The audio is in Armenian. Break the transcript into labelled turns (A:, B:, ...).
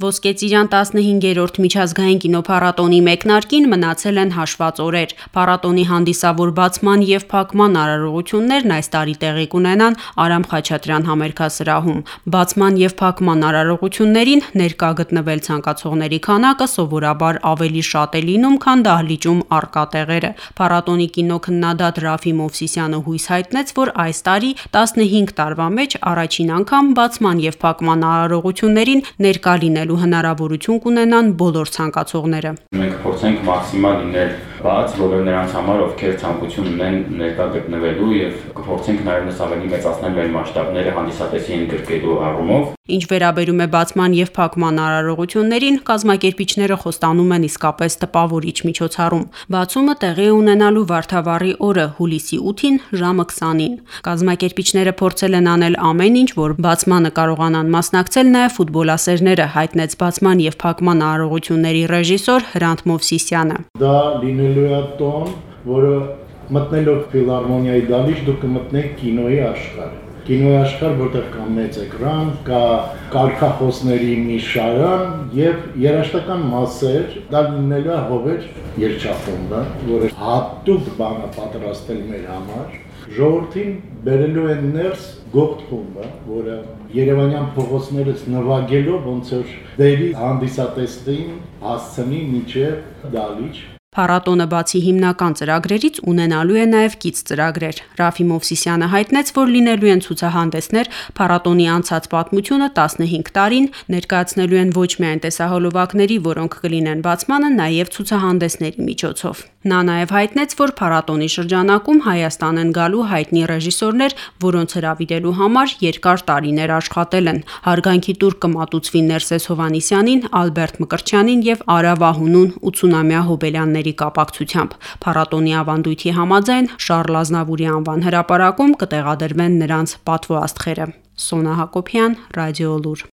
A: Ոսկեծիրան 15-րդ միջազգային կինոփառատոնի մեկնարկին մնացել են հաշված օրեր։ Փառատոնի հանդիսավոր բացման և փակման արարողություններն այս տարի տեղի կունենան Արամ Խաչատրյան համերգասրահում։ Բացման և փակման արարողություններին ներկա գտնվել ցանկացողների քանակը սովորաբար ավելի շատ է լինում, քան դահլիճում առկա տեղերը։ Փառատոնի կինոքննադատ Ռաֆի Մովսիսյանը հույս հայտնեց, որ այս տարի 15 տարվա մեջ առաջին անգամ բացման և փակման արարողություններին ներկա լինելու հնարավորություն կունենան բոլոր ցանկացողները։
B: Մենք փորձենք մաքսիմալ լինել բաց բոլոր նրանց համար, ովքեր ցանկություն ունեն ներկա գտնվելու, եւ կփորձենք նաեւ ավելի մեծացնել մեր մասշտաբները հանդիսատեսի ընդգրկելու առումով։
A: Ինչ վերաբերում է բացման և փակման արարողություններին, կազմակերպիչները խոստանում են իսկապես տպավորիչ միջոցառում։ Բացումը տեղի է ունենալու Վարդավառի օրը՝ հուլիսի 8-ին ժամը 20-ին։ Կազմակերպիչները փորձել են անել ամեն ինչ, որ բացմանը կարողանան մասնակցել նաև ֆուտբոլասերները, հայտնեց բացման և փակման արարողությունների ռեժիսոր Հրանտ Մովսիսյանը։
C: Դա լինելու է տոն, որը մտնելով ֆիլհարմոնիայի դահլիճ դուք կմտնեք կինոյի աշխարհ։ Կինոյի աշխարհ, որտեղ կա մեծ էկրան, կա կարգախոսների մի շարան եւ երաժշտական մասեր, դա լինելու է Հովեր երգչախումբը, որը հատուկ բան է պատրաստել մեր համար։ Ժողովրդին բերելու են ներս Գողթ խումբը, որը Երևանյան փողոցներից նվագելով ոնց որ դերի հանդիսատեսին հասցնի մինչև դահլիճ։
A: Փառատոնը բացի հիմնական ծրագրերից ունենալու է նաև կից ծրագրեր։ Ռաֆի Մովսիսյանը հայտնեց, որ լինելու են ցուցահանդեսներ, փառատոնի անցած պատմությունը 15 տարին, ներկայացնելու են ոչ միայն տեսահոլովակների, որոնք կլինեն բացմանը, նաև ցուցահանդեսների միջոցով։ Նա նաև հայտնեց, որ փառատոնի շրջանակում Հայաստան են գալու հայտնի ռեժիսորներ, որոնց հրավիրելու համար երկար տարիներ աշխատել են։ Հարգանքի տուր կմատուցվի Ներսես Հովհաննիսյանին, Ալբերտ Մկրտչյանին եւ Արա Վահունուն 80-ամյա հոբելյանների կապակցությամբ։ Փառատոնի ավանդույթի համաձայն Շառլ Ազնավուրի անվան հրապարակում կտեղադրվեն նրանց պատվո աստղերը։ Սոնա Հակոբյան, Ռադիոլուր։